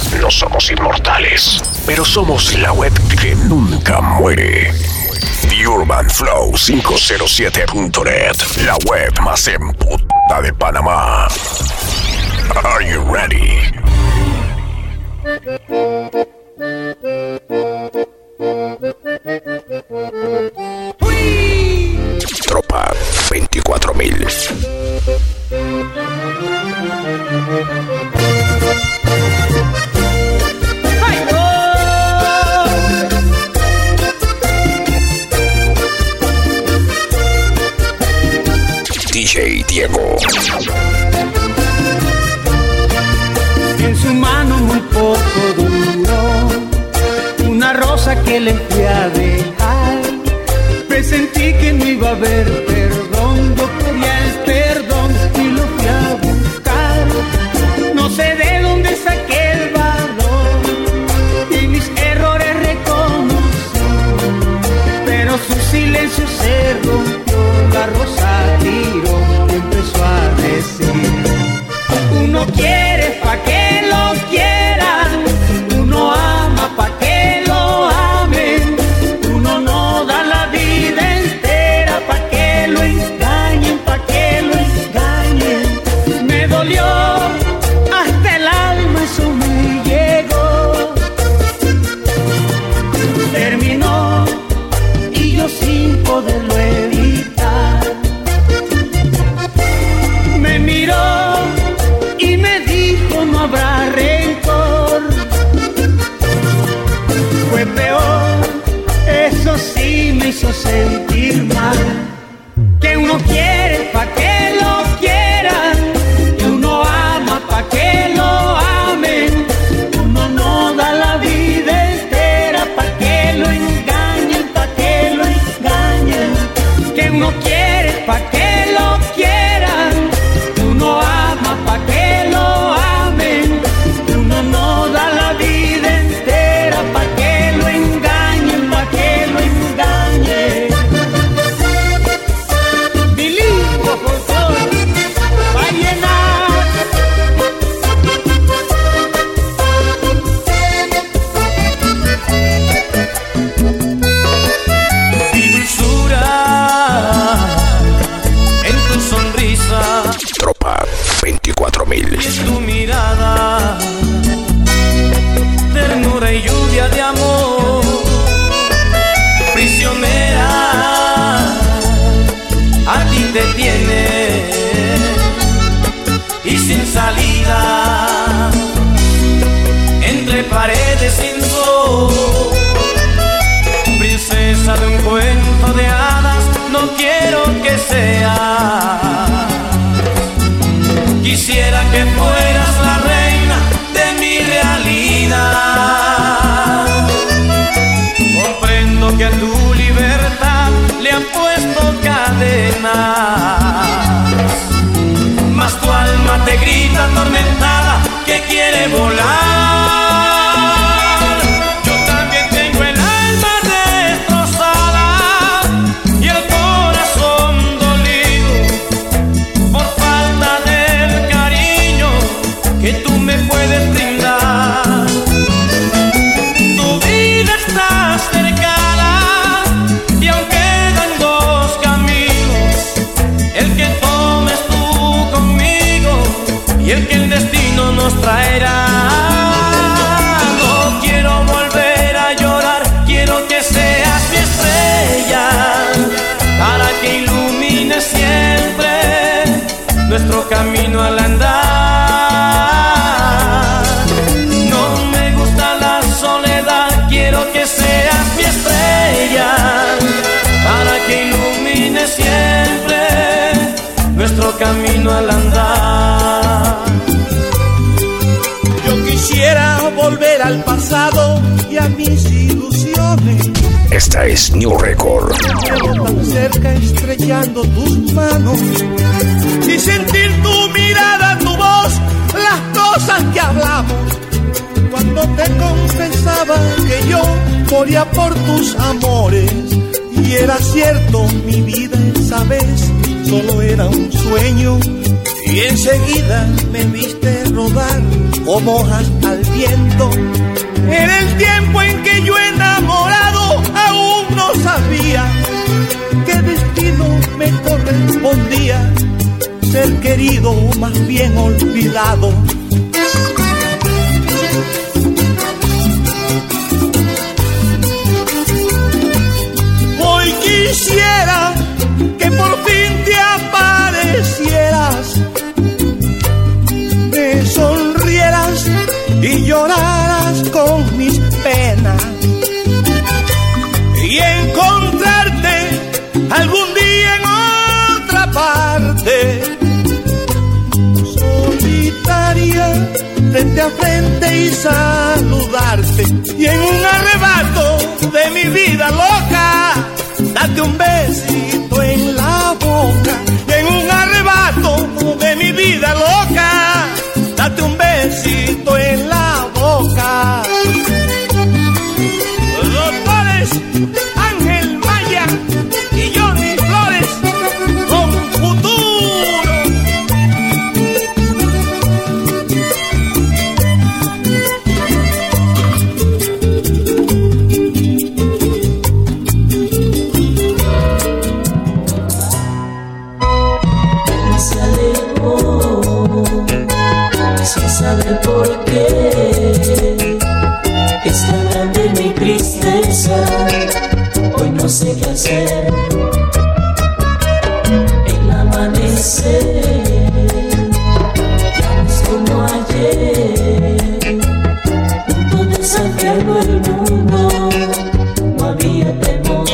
No somos inmortales, pero somos la web que nunca muere. TheUrbanFlow507.net, la web más emputada de Panamá. Are you ready? Tropa 24,000. DJ Diego. En su mano muy poco duró una rosa que le fui a dejar. Presentí que no iba a haber perdón, yo quería el perdón y lo fui a buscar. No sé de dónde saqué el valor y mis errores reconocí, pero su silencio se rompió, la rosa tiró y empezó a decir: uno quiere pa' que lo quieran, uno ama pa' que lo amen, uno no da la vida entera pa' que lo engañen, pa' que lo engañen. Me dolió hasta el alma, eso me llegó. Terminó y yo sin poderlo evitar. Me miró y me dijo: no habrá rencor. Fue peor, eso sí me hizo sentir mal. Que uno quiere pa' que lo quieran, que uno ama pa' que lo amen, uno no da la vida entera pa' que lo engañen, pa' que lo engañen. Que uno quiere pa' que lo quieran, uno ama pa' que lo amen, uno no da la vida entera pa' que lo engañen, pa' que lo engañen. Bilingüe, por favor, va a llenar. Mi dulzura en tu sonrisa, Tropa 24,000. y es tu mirada, ternura y lluvia de amor, prisionera, a ti te tiene y sin salida, entre paredes sin sol, princesa de un cuento de hadas, no quiero que seas. Quisiera que fueras la reina de mi realidad. Comprendo que a tu libertad le han puesto cadenas, mas tu alma te grita atormentada que quiere volar. Yo también tengo el alma destrozada y el corazón dolido por falta del cariño que tú me puedes brindar. Tu vida está cercana y aún quedan dos caminos, el que tomes tú conmigo y el que el destino nos traerá. No quiero volver a llorar, quiero que seas mi estrella para que ilumine siempre nuestro camino al andar. No me gusta la soledad, quiero que seas mi estrella para que ilumine siempre nuestro camino al andar. Yo quisiera volver al pasado y a mis ilusiones. Esta es New Record. Quedo tan cerca estrechando tus manos y sentir tu mirada, tu voz, las cosas que hablamos. Cuando te confesaba que yo moría por tus amores, y era cierto, mi vida esa vez solo era un sueño y enseguida me viste rodar como hojas al viento. En el tiempo en que yo enamorado aún no sabía qué destino me correspondía, ser querido o más bien olvidado. Hoy quisiera que por fin te aparecieras, me sonrieras y lloraras con mis penas, y encontrarte algún día en otra parte, solitaria, frente a frente, y saludarte, y en un arrebato de mi vida loca darte un besito en la boca, y en un arrebato de mi vida loca date un besito en la boca. Doctores Ángel Maya y Johnny Flores con futuro. Se alejó sin saber por qué. Es tan grande mi tristeza, hoy no sé qué hacer. El amanecer ya no es como ayer. Juntos desafiando el mundo, no había temor.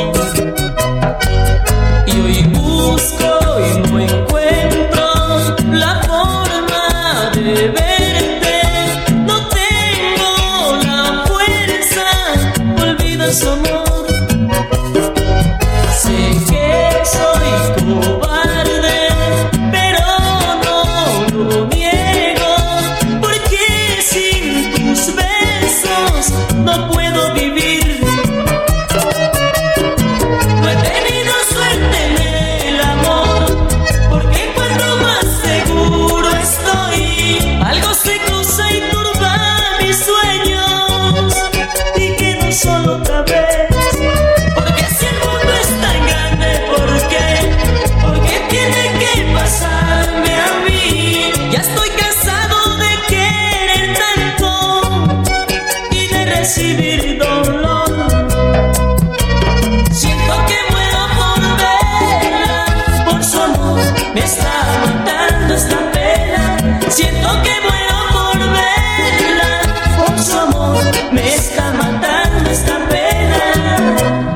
Y hoy busco y no encuentro la forma de verte. No tengo la fuerza, olvida su amor. Sé que soy cobarde, pero no lo niego, porque sin tus besos no puedo vivir. No he tenido suerte en el amor, porque cuando más seguro estoy, algo se cruza y turba mis sueños. Y que no solo otra vez, porque si el mundo es tan grande, ¿por qué? Porque tiene que pasarme a mí. Ya estoy cansado de querer tanto y de recibir dolor. Siento que muero por verla, por su amor me está matando esta pena. Siento que muero por verla, por su amor me está matando esta pena.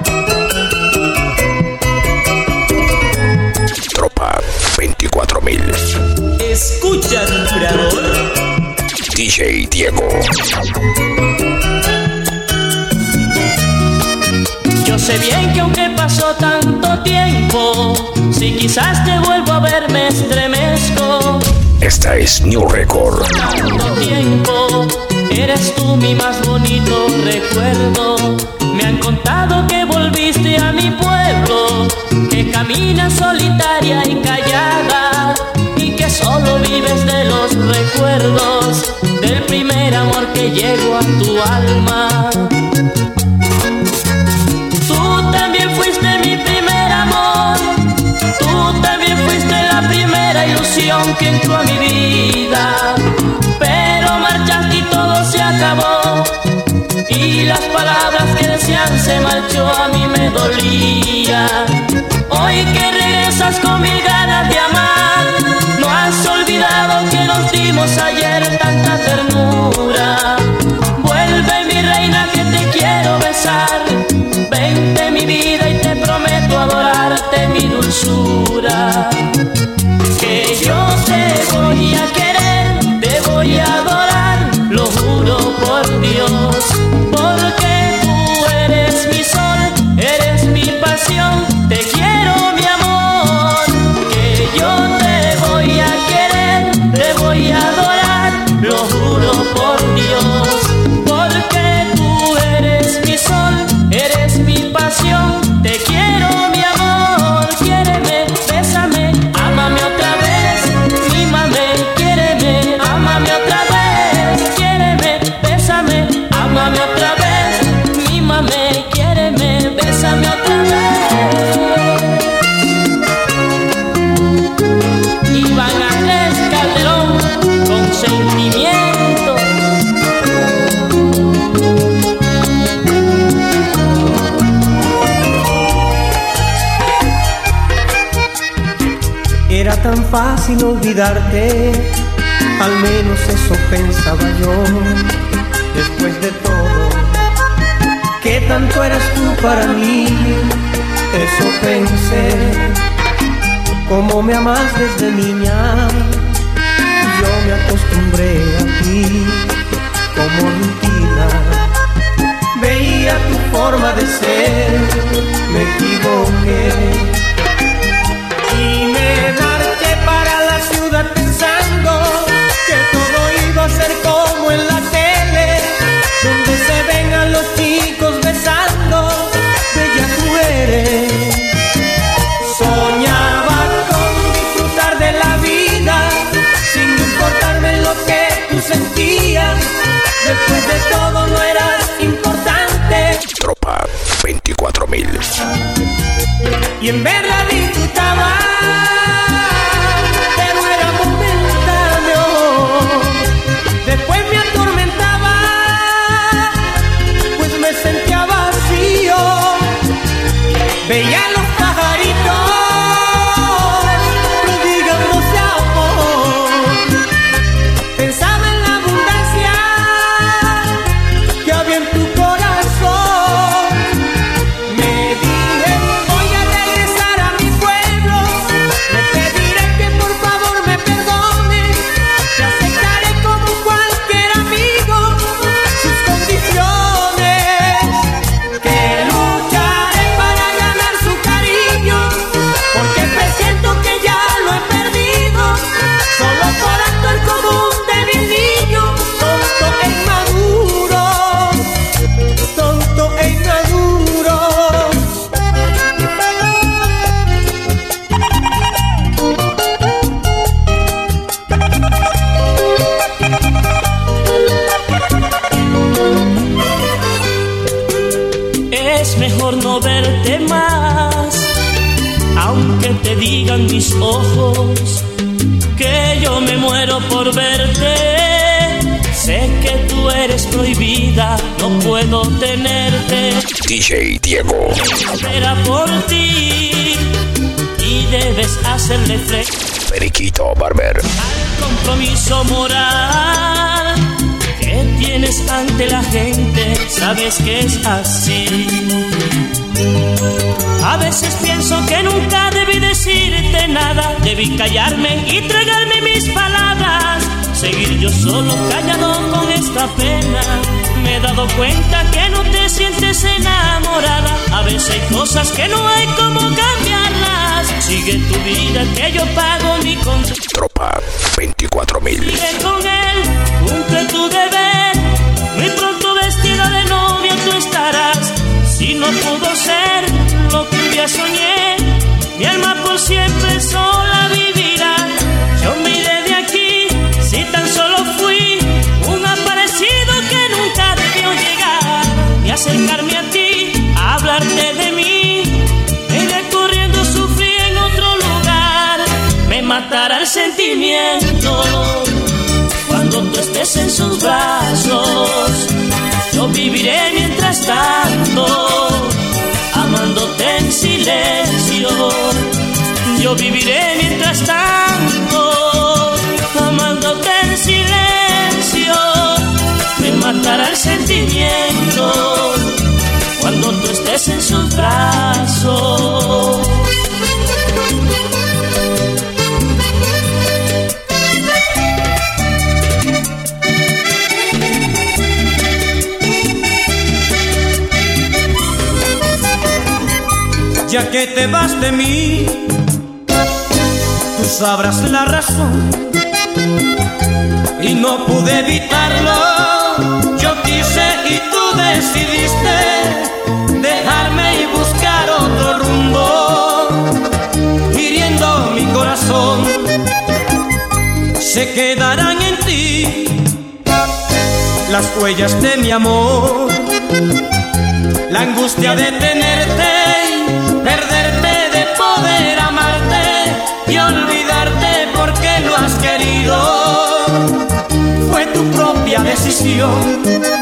Tropa 24.000. Escucha tu creador. DJ Diego. Yo sé bien que aunque pasó tanto tiempo, si quizás te vuelvo a ver me estremezco. Esta es New Record. Tanto tiempo, eres tú mi más bonito recuerdo. Me han contado que volviste a mi pueblo, que caminas solitaria y callada, y que solo vives de los recuerdos del primer amor que llegó a tu alma. Tú también fuiste mi primer amor, tú también fuiste la primera ilusión que entró a mi vida, pero marchaste y todo se acabó, y las palabras que decían se marchó, a mí me dolía. Hoy que regresas con mil ganas de amar, no has olvidado que nos dimos ayer tanta ternura. Vuelve mi reina que te quiero besar, vente mi vida y te prometo adorarte mi dulzura. Que yo te voy a querer, te voy a adorar, lo juro por Dios, porque tú eres mi sol, eres mi pasión, te quiero mi amor. Que yo te voy a querer, te voy a adorar, lo juro por bésame, ámame otra vez, mímame, quiéreme, bésame otra vez. Iván Andrés Calderón, con sentimiento. Era tan fácil olvidarte, al menos eso pensaba yo. Después de todo, que tanto eras tú para mí, eso pensé. Como me amas desde niña, yo me acostumbré a ti como rutina. Veía tu forma de ser, me equivoqué y me marché para la ciudad pensando que todo iba a ser como en la tele, donde se ven a los chicos besando. Bella tú eres. Soñaba con disfrutar de la vida sin importarme lo que tú sentías. Después de todo no eras importante. Tropa 24.000. Y en verdad disfrutaba, pero era momentáneo. Después me atormentaba, pues me sentía vacío. Veía los pajaritos prodigándose amor. Pensaba en la abundancia que había en tu corazón. Me dije, voy a regresar a mi pueblo. Le pediré que por favor me perdone. Te aceptaré como cualquier amigo sus condiciones. Que lucharé para ganar su cariño, porque presiento que ya lo he perdido. Solo por actuar como un débil niño, tonto e inmaduro, tonto e inmaduro. Es mejor no verte más, aunque te digan mis ojos que yo me muero por verte. Sé que tú eres prohibida, no puedo tenerte. DJ Diego. Espera por ti y debes hacerle frente Periquito Barber. al compromiso moral que tienes ante la gente. Sabes que es así. A veces pienso que nunca debí decirte nada. Debí callarme y tragarme mis palabras. Seguir yo solo callado con esta pena. Me he dado cuenta que no te sientes enamorada. A veces hay cosas que no hay cómo cambiarlas. Sigue tu vida que yo pago mi contra. Tropa 24.000. Sigue con él, cumple tu deber. Muy pronto vestida de novia tú estarás. Si no pudo ser lo que un día soñé, mi alma por siempre sola vivirá. Yo me iré de aquí si tan solo fui un aparecido que nunca debió llegar. Y acercarme a ti, a hablarte de mí, me iré corriendo, sufrí en otro lugar. Me matará el sentimiento cuando tú estés en sus brazos. Yo viviré mientras tanto, amándote en silencio. Yo viviré mientras tanto, amándote en silencio. Me matará el sentimiento cuando tú estés en sus brazos. Ya que te vas de mí, tú sabrás la razón. Y no pude evitarlo, yo quise y tú decidiste dejarme y buscar otro rumbo, hiriendo mi corazón. Se quedarán en ti las huellas de mi amor, la angustia de tenerte y perderte, de poder amarte y olvidarte porque lo has querido. Fue tu propia decisión.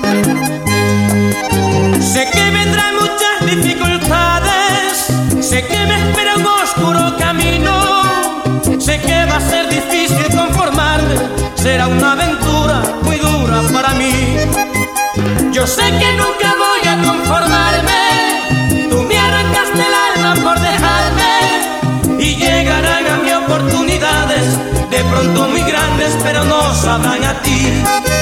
Sé que vendrán muchas dificultades, sé que me espera un oscuro camino, sé que va a ser difícil conformarme, será una aventura muy dura para mí. Yo sé que nunca voy a conformarme, tú me arrancaste el alma por dejarme, y llegarán a mí oportunidades, de pronto muy grandes, pero no sabrán a ti.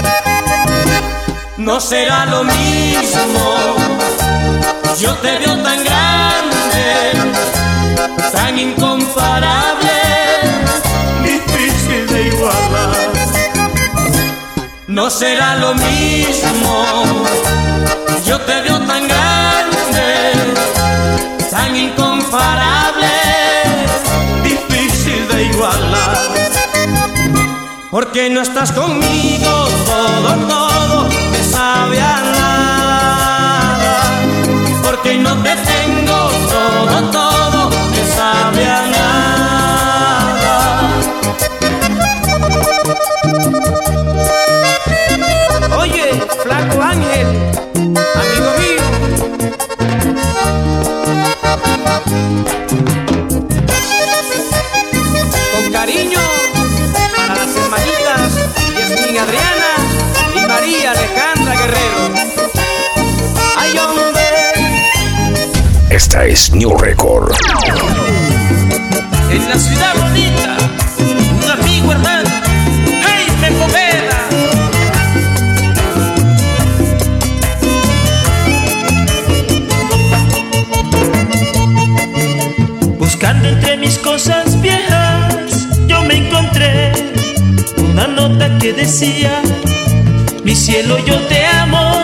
No será lo mismo, yo te veo tan grande, tan incomparable, difícil de igualar. No será lo mismo, yo te veo tan grande, tan incomparable, difícil de igualar. Porque no estás conmigo, todo me sabe a nada. Porque no te tengo, todo me sabe a nada. Oye, Flaco Ángel, amigo mío, con cariño para las hermanitas Yasmin Adriana y María Alejandra Guerrero. ¡Ay, hombre! Esta es New Record. En la ciudad bonita, un amigo hermano, Jaime Poveda. Buscando entre mis cosas viejas, yo me encontré una nota que decía: mi cielo, yo te amo,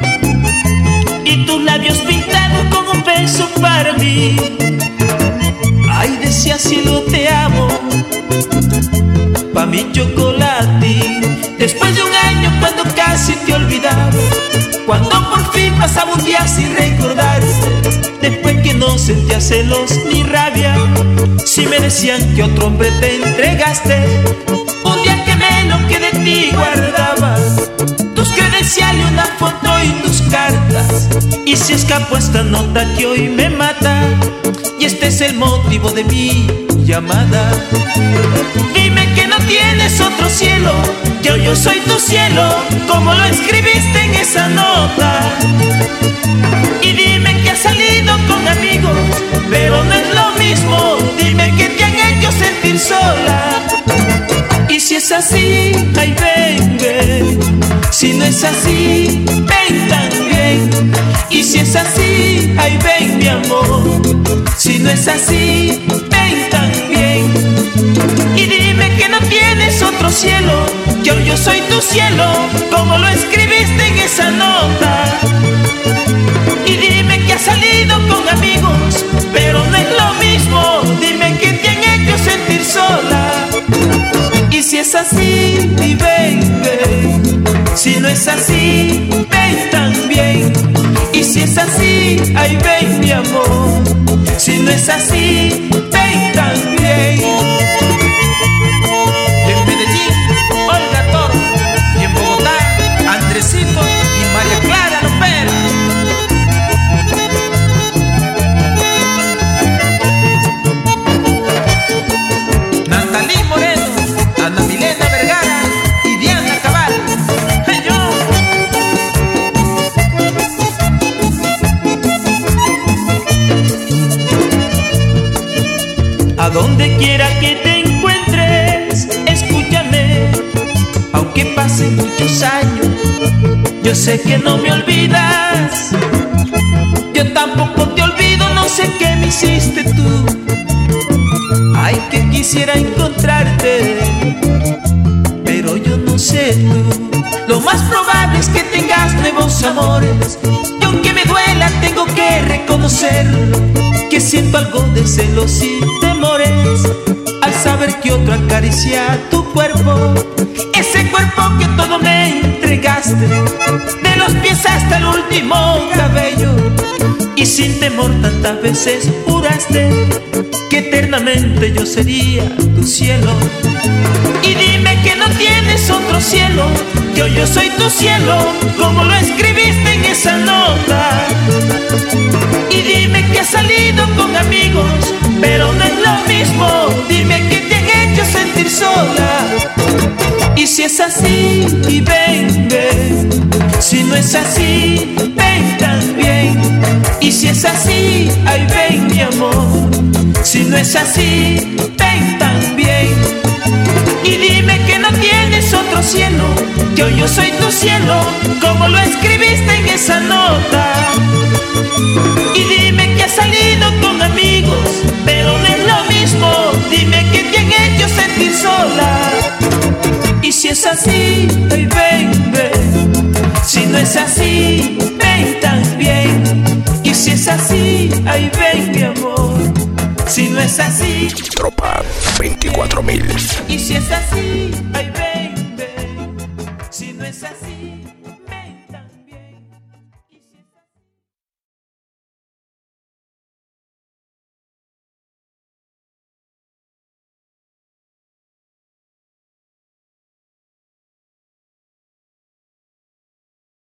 y tus labios pintados con un beso para mí. Ay, decía: cielo, te amo, pa' mi chocolate. Después de un año, cuando casi te olvidaba, cuando por fin pasaba un día sin recordarte, después que no sentía celos ni rabia, si me decían que otro hombre te entregaste, un día que menos que de ti guardabas tus credenciales, una foto y tus cartas, y se escapó esta nota que hoy me mata, y este es el motivo de mi llamada. Dime que no tienes otro cielo, yo soy tu cielo, como lo escribiste en esa nota. Y dime que has salido con amigos, pero no es lo mismo. Dime que te han hecho sentir sola. Y si es así, ay, ven, ven. Si no es así, ven también. Y si es así, ay, ven, mi amor. Si no es así, ven también. Y dime que no tienes otro cielo, yo soy tu cielo, como lo escribiste en esa nota. Y dime que has salido con amigos, pero no es lo mismo. Dime que te han hecho sentir sola. Y si es así, y ven, ven. Si no es así, ven también. Y si es así, ay, ven, mi amor. Si no es así, ven también. En Medellín, Olga Toro. Y en Bogotá, Andresito y María Clara Lopera. Natalí Moreno, Ana Milena Vergara y Diana Cabal. ¡Hey, yo! A donde quiera que te encuentres, escúchame, aunque pasen muchos años, yo sé que no me olvidas. Yo tampoco te olvido, no sé qué me hiciste tú. Ay, que quisiera encontrarte, pero yo no sé tú. Lo más probable es que tengas nuevos amores, y aunque me duela tengo que reconocerlo, que siento algo de celos y temores al saber que otro acaricia tu cuerpo, ese cuerpo que todo me entrega. entregaste de los pies hasta el último cabello, y sin temor tantas veces juraste que eternamente yo sería tu cielo. Y dime que no tienes otro cielo, que hoy yo soy tu cielo, como lo escribiste en esa nota. Y dime que has salido con amigos, pero no es lo mismo. Dime que te han hecho sentir sola. Y si es así, y ven, ven. Si no es así, ven también. Y si es así, ay ven mi amor. Si no es así, ven también. Y dime que no tienes otro cielo, que hoy yo soy tu cielo, como lo escribiste en esa nota. Y dime que has salido con amigos, pero no es lo mismo. Dime que te han hecho sentir sola. Y si es así, ay ven, ven. Si no es así, ven también. Y si es así, ay ven mi amor. Si no es así, Tropa 24.000. y si es así, ay ven.